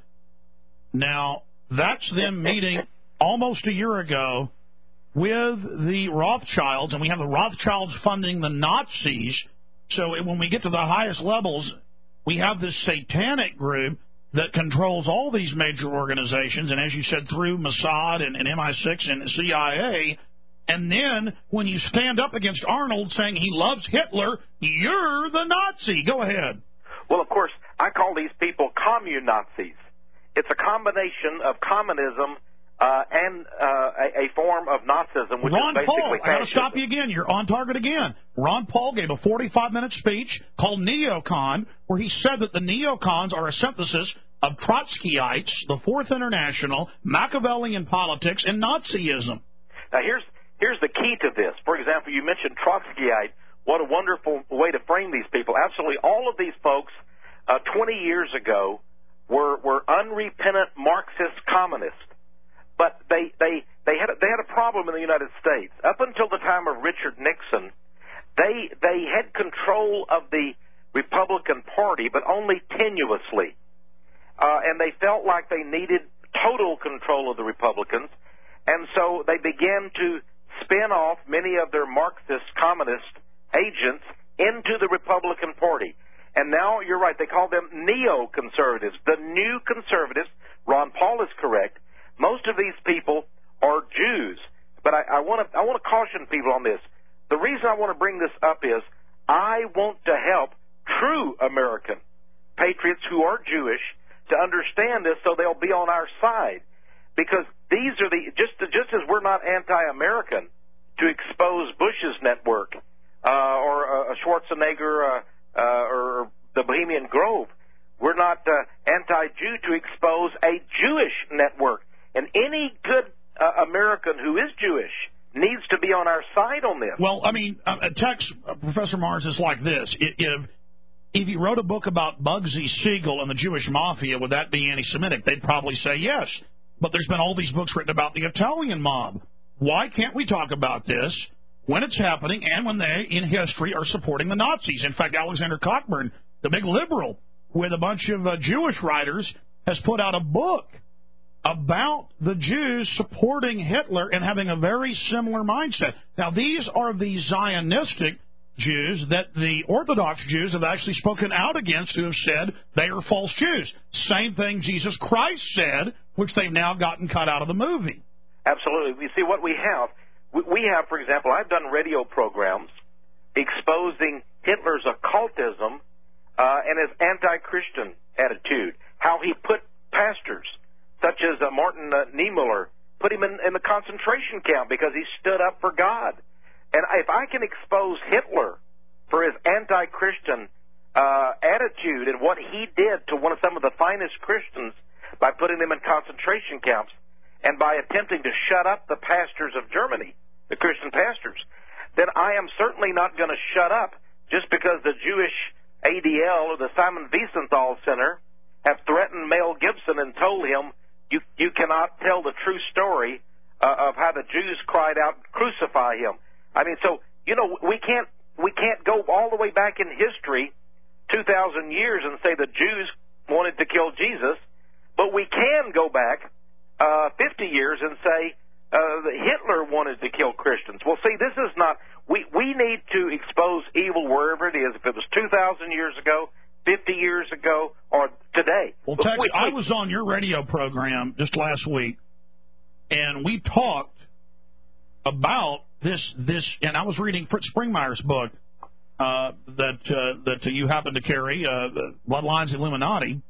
Now, that's them meeting almost a year ago with the Rothschilds, and we have the Rothschilds funding the Nazis. So when we get to the highest levels, we have this satanic group that controls all these major organizations, and as you said, through Mossad and MI6 and CIA. And then when you stand up against Arnold saying he loves Hitler, you're the Nazi. Go ahead. Well, of course, I call these people commune Nazis. It's a combination of communism and a form of Nazism, which Ron is basically Paul, fascism. I got to stop you again. You're on target again. Ron Paul gave a 45-minute speech called Neocon, where he said that the neocons are a synthesis of Trotskyites, the Fourth International, Machiavellian politics, and Nazism. Now, here's the key to this. For example, you mentioned Trotskyite. What a wonderful way to frame these people. Absolutely, all of these folks 20 years ago were unrepentant Marxist communists. But they had a problem in the United States. Up until the time of Richard Nixon, they had control of the Republican Party, but only tenuously. And they felt like they needed total control of the Republicans. And so they began to spin off many of their Marxist communist agents into the Republican Party. And now, you're right, they call them neoconservatives, the new conservatives. Ron Paul is correct. Most of these people are Jews. But I want to caution people on this. The reason I want to bring this up is I want to help true American patriots who are Jewish to understand this so they'll be on our side. Because these are just as we're not anti-American to expose Bush's network or a Schwarzenegger or the Bohemian Grove, we're not anti-Jew to expose a Jewish network. And any good American who is Jewish needs to be on our side on this. Well, I mean, text Professor Mars is like this. If you wrote a book about Bugsy Siegel and the Jewish Mafia, would that be anti-Semitic? They'd probably say yes. But there's been all these books written about the Italian mob. Why can't we talk about this when it's happening and when they, in history, are supporting the Nazis? In fact, Alexander Cockburn, the big liberal, with a bunch of Jewish writers, has put out a book about the Jews supporting Hitler and having a very similar mindset. Now, these are the Zionistic Jews that the Orthodox Jews have actually spoken out against, who have said they are false Jews. Same thing Jesus Christ said, which they've now gotten cut out of the movie. Absolutely. You see, what we have, for example, I've done radio programs exposing Hitler's occultism and his anti-Christian attitude, how he put pastors such as Martin Niemöller, put him in the concentration camp because he stood up for God. And if I can expose Hitler for his anti-Christian attitude and what he did to some of the finest Christians by putting them in concentration camps and by attempting to shut up the pastors of Germany, the Christian pastors, then I am certainly not going to shut up just because the Jewish ADL or the Simon Wiesenthal Center have threatened Mel Gibson and told him, you cannot tell the true story of how the Jews cried out, crucify him. I mean, so, we can't go all the way back in history, 2,000 years, and say the Jews wanted to kill Jesus, but we can go back 50 years and say that Hitler wanted to kill Christians. Well, see, this is not. We need to expose evil wherever it is. If it was 2,000 years ago, 50 years ago, or today. Well, Tex, I was on your radio program just last week, and we talked about this, and I was reading Fritz Springmeier's book that you happen to carry, Bloodlines Illuminati,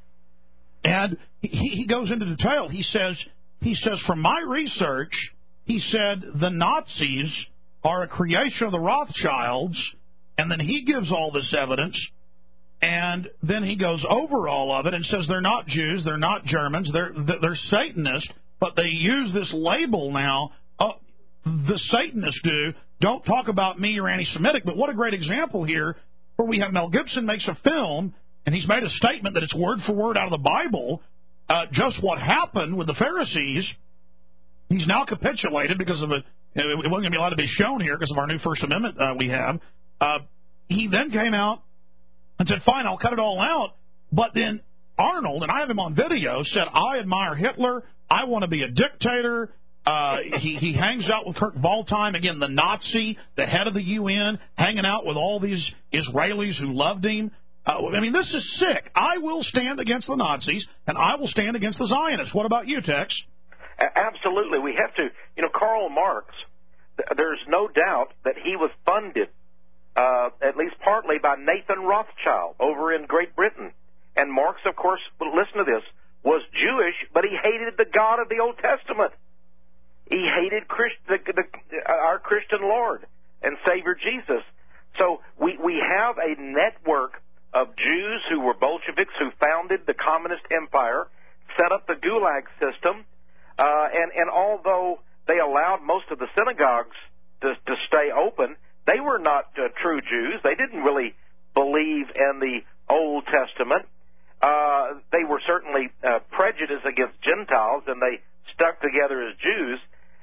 and he goes into detail. He says, from my research, he said the Nazis are a creation of the Rothschilds, and then he gives all this evidence. And then he goes over all of it and says they're not Jews, they're not Germans, they're Satanists, but they use this label now. The Satanists do. Don't talk about me or anti-Semitic. But what a great example here where we have Mel Gibson makes a film, and he's made a statement that it's word for word out of the Bible. Just what happened with the Pharisees, he's now capitulated because of it wasn't going to be allowed to be shown here because of our new First Amendment we have. He then came out and said, fine, I'll cut it all out. But then Arnold, and I have him on video, said, I admire Hitler. I want to be a dictator. He hangs out with Kurt Waldheim, again, the Nazi, the head of the UN, hanging out with all these Israelis who loved him. I mean, this is sick. I will stand against the Nazis, and I will stand against the Zionists. What about you, Tex? Absolutely. We have to, Karl Marx, there's no doubt that he was funded at least partly by Nathan Rothschild over in Great Britain. And Marx, of course, listen to this, was Jewish, but he hated the God of the Old Testament. He hated our Christian Lord and Savior Jesus. So we have a network of Jews who were Bolsheviks, who founded the Communist Empire, set up the Gulag system, and although they allowed most of the synagogues to stay open, they were not true Jews. They didn't really believe in the Old Testament. They were certainly prejudiced against Gentiles, and they stuck together as Jews.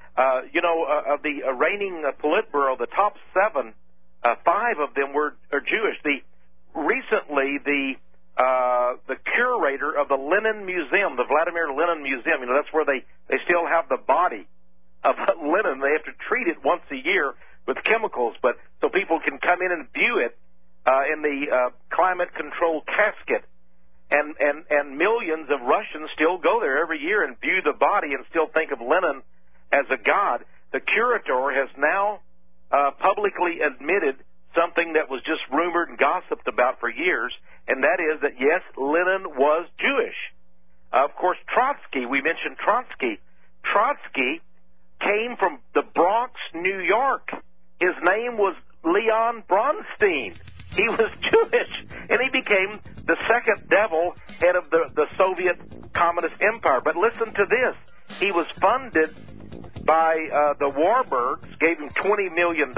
Of the reigning Politburo, the top 7, 5 of them are Jewish. Recently, the curator of the Lenin Museum, the Vladimir Lenin Museum, that's where they still have the body of Lenin. They have to treat it once a year with chemicals, but so people can come in and view it in the climate-controlled casket. And millions of Russians still go there every year and view the body and still think of Lenin as a god. The curator has now publicly admitted something that was just rumored and gossiped about for years, and that is that, yes, Lenin was Jewish. Of course, Trotsky, we mentioned Trotsky. Trotsky came from the Bronx, New York. His name was Leon Bronstein. He was Jewish, and he became the second devil, head of the Soviet Communist Empire. But listen to this. He was funded by the Warburgs, gave him $20 million,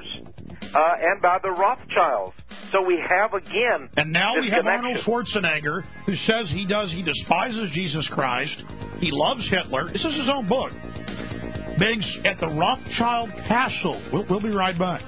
and by the Rothschilds. So we have, again, and now we have connection. Arnold Schwarzenegger, who says he despises Jesus Christ. He loves Hitler. This is his own book. Biggs at the Rothschild Castle. We'll be right back.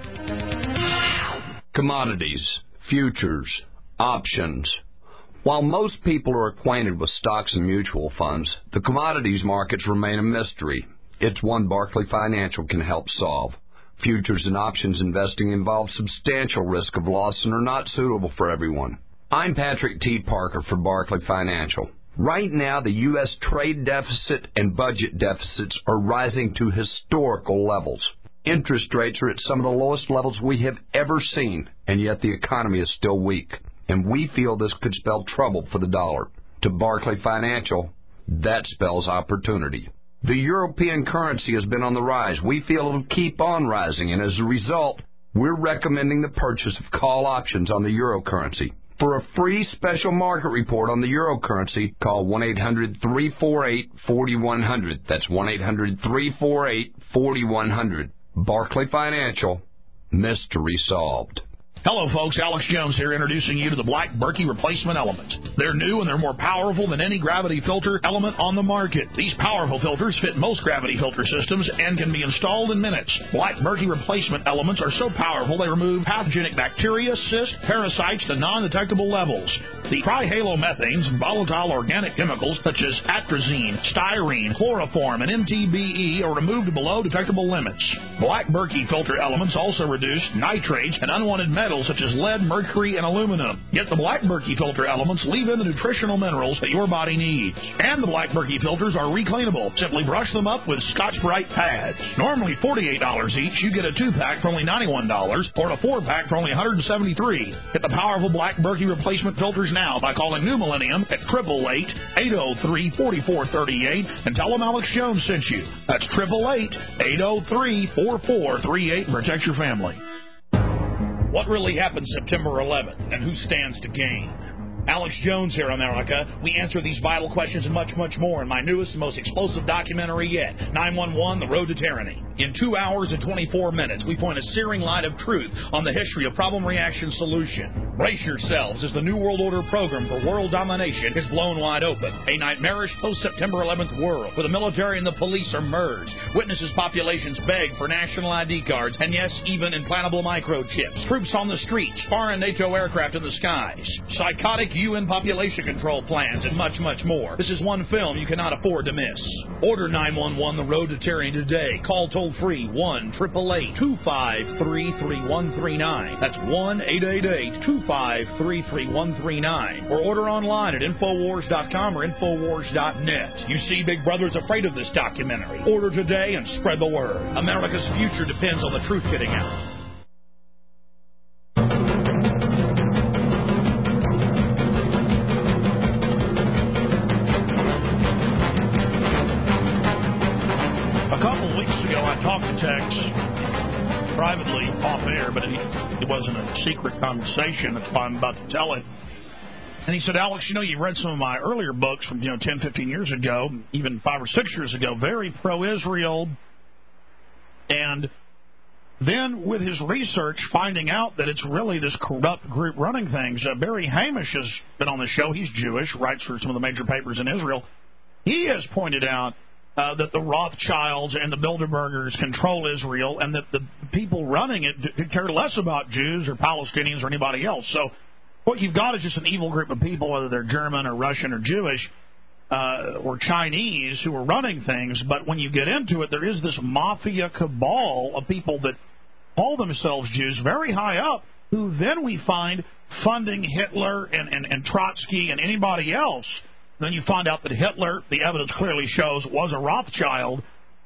Commodities, futures, options. While most people are acquainted with stocks and mutual funds, the commodities markets remain a mystery. It's one Barclay Financial can help solve. Futures and options investing involve substantial risk of loss and are not suitable for everyone. I'm Patrick T. Parker for Barclay Financial. Right now, the U.S. trade deficit and budget deficits are rising to historical levels. Interest rates are at some of the lowest levels we have ever seen, and yet the economy is still weak. And we feel this could spell trouble for the dollar. To Barclay Financial, that spells opportunity. The European currency has been on the rise. We feel it'll keep on rising, and as a result, we're recommending the purchase of call options on the euro currency. For a free special market report on the euro currency, call 1-800-348-4100. That's 1-800-348-4100. Barclay Financial, mystery solved. Hello, folks. Alex Jones here, introducing you to the Black Berkey Replacement Element. They're new and they're more powerful than any gravity filter element on the market. These powerful filters fit most gravity filter systems and can be installed in minutes. Black Berkey Replacement Elements are so powerful they remove pathogenic bacteria, cysts, parasites to non-detectable levels. The trihalomethanes and volatile organic chemicals such as atrazine, styrene, chloroform, and MTBE are removed below detectable limits. Black Berkey filter elements also reduce nitrates and unwanted metals such as lead, mercury, and aluminum. Yet the Black Berkey filter elements leave in the nutritional minerals that your body needs. And the Black Berkey filters are recleanable. Simply brush them up with Scotch-Brite pads. Normally $48 each, you get a 2-pack for only $91 or a 4-pack for only $173. Get the powerful Black Berkey replacement filters now by calling New Millennium at 888-803-4438 and tell them Alex Jones sent you. That's 888-803-4438 and protect your family. What really happened September 11th and who stands to gain? Alex Jones here, America. We answer these vital questions and much, much more in my newest and most explosive documentary yet, 911, The Road to Tyranny. In 2 hours and 24 minutes, we point a searing light of truth on the history of problem, reaction, solution. Brace yourselves as the New World Order program for world domination is blown wide open. A nightmarish post-September 11th world where the military and the police are merged. Witnesses populations beg for national ID cards and, yes, even implantable microchips. Troops on the streets, foreign NATO aircraft in the skies. Psychotic UN population control plans, and much, much more. This is one film you cannot afford to miss. Order 911 The Road to Tyranny today. Call toll-free 1-888-253-3139. That's 1-888-253-3139. Or order online at Infowars.com or Infowars.net. You see, Big Brother's afraid of this documentary. Order today and spread the word. America's future depends on the truth getting out. Talked to Tex privately off air, but it wasn't a secret conversation. That's why I'm about to tell it. And he said, Alex, you read some of my earlier books from 10, 15 years ago, even 5 or 6 years ago, very pro-Israel. And then with his research, finding out that it's really this corrupt group running things. Barry Hamish has been on the show. He's Jewish, writes for some of the major papers in Israel. He has pointed out that the Rothschilds and the Bilderbergers control Israel, and that the people running it care less about Jews or Palestinians or anybody else. So what you've got is just an evil group of people, whether they're German or Russian or Jewish or Chinese, who are running things. But when you get into it, there is this mafia cabal of people that call themselves Jews, very high up, who then we find funding Hitler and Trotsky and anybody else. Then you find out that Hitler, the evidence clearly shows, was a Rothschild.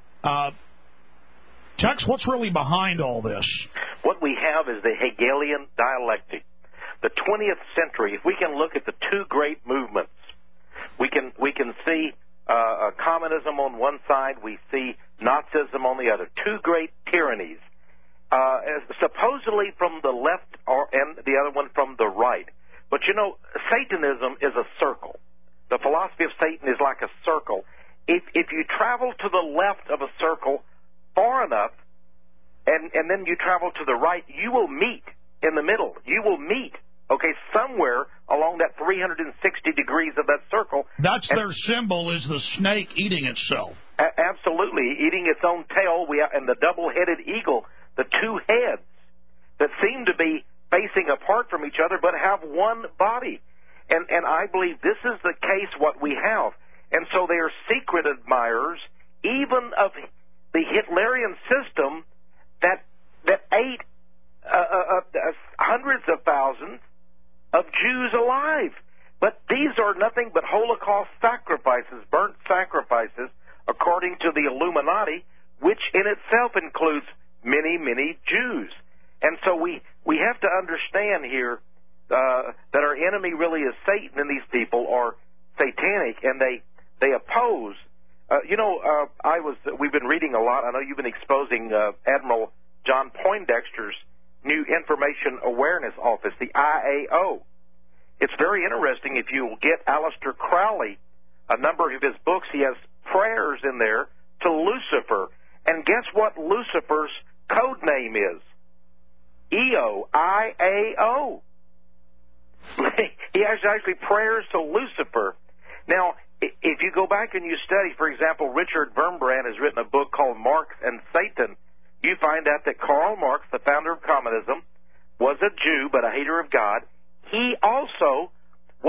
Tex, what's really behind all this? What we have is the Hegelian dialectic. The 20th century, if we can look at the two great movements, we can see communism on one side, we see Nazism on the other. Two great tyrannies, supposedly from the left and the other one from the right. But Satanism is a circle. The philosophy of Satan is like a circle. If you travel to the left of a circle far enough, and then you travel to the right, you will meet in the middle. You will meet, somewhere along that 360 degrees of that circle. That's their symbol, is the snake eating itself. Absolutely, eating its own tail, and the double-headed eagle, the two heads that seem to be facing apart from each other but have one body. And I believe this is the case, what we have. And so they are secret admirers, even of the Hitlerian system that ate hundreds of thousands of Jews alive. But these are nothing but Holocaust sacrifices, burnt sacrifices, according to the Illuminati, which in itself includes many, many Jews. And so we have to understand here that our enemy really is Satan, and these people are satanic, and they oppose. We've been reading a lot. I know you've been exposing Admiral John Poindexter's new Information Awareness Office, the IAO. It's very interesting. If you get Aleister Crowley, a number of his books, he has prayers in there to Lucifer. And guess what Lucifer's code name is? EO, He has actually prayers to Lucifer. Now, if you go back and you study, for example, Richard Wurmbrand has written a book called Marx and Satan, you find out that Karl Marx, the founder of communism, was a Jew but a hater of God. He also was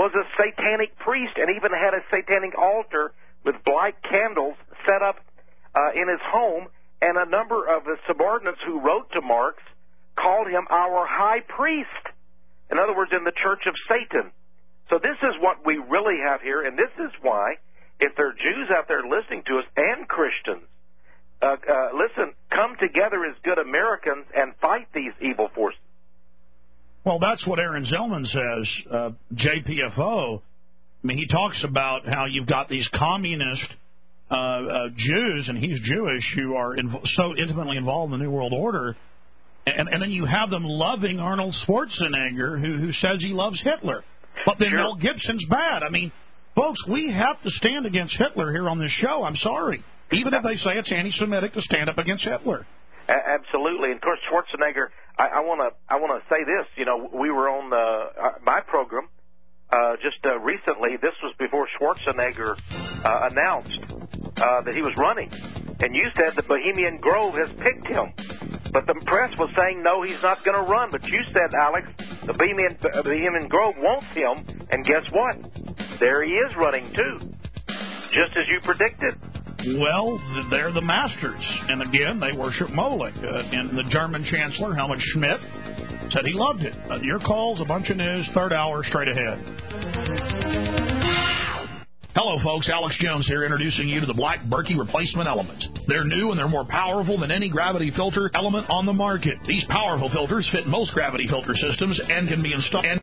was a satanic priest and even had a satanic altar with black candles set up in his home, and a number of his subordinates who wrote to Marx called him our high priest. In other words, in the Church of Satan. So this is what we really have here, and this is why, if there are Jews out there listening to us and Christians, listen, come together as good Americans and fight these evil forces. Well, that's what Aaron Zellman says, JPFO. I mean, he talks about how you've got these communist Jews, and he's Jewish, who are so intimately involved in the New World Order, and then you have them loving Arnold Schwarzenegger, who says he loves Hitler. But then Mel Gibson's bad. I mean, folks, we have to stand against Hitler here on this show. I'm sorry. Even if they say it's anti-Semitic to stand up against Hitler. Absolutely. And, of course, Schwarzenegger, I want to say this. You know, we were on my program just recently. This was before Schwarzenegger announced that he was running. And you said the Bohemian Grove has picked him. But the press was saying, no, he's not going to run. But you said, Alex, the Bohemian Grove wants him. And guess what? There he is running, too. Just as you predicted. Well, they're the masters. And again, they worship Moloch. And the German Chancellor, Helmut Schmidt, said he loved it. Your calls, a bunch of news, third hour, straight ahead. Hello, folks. Alex Jones here, introducing you to the Black Berkey replacement elements. They're new and they're more powerful than any gravity filter element on the market. These powerful filters fit most gravity filter systems and can be installed.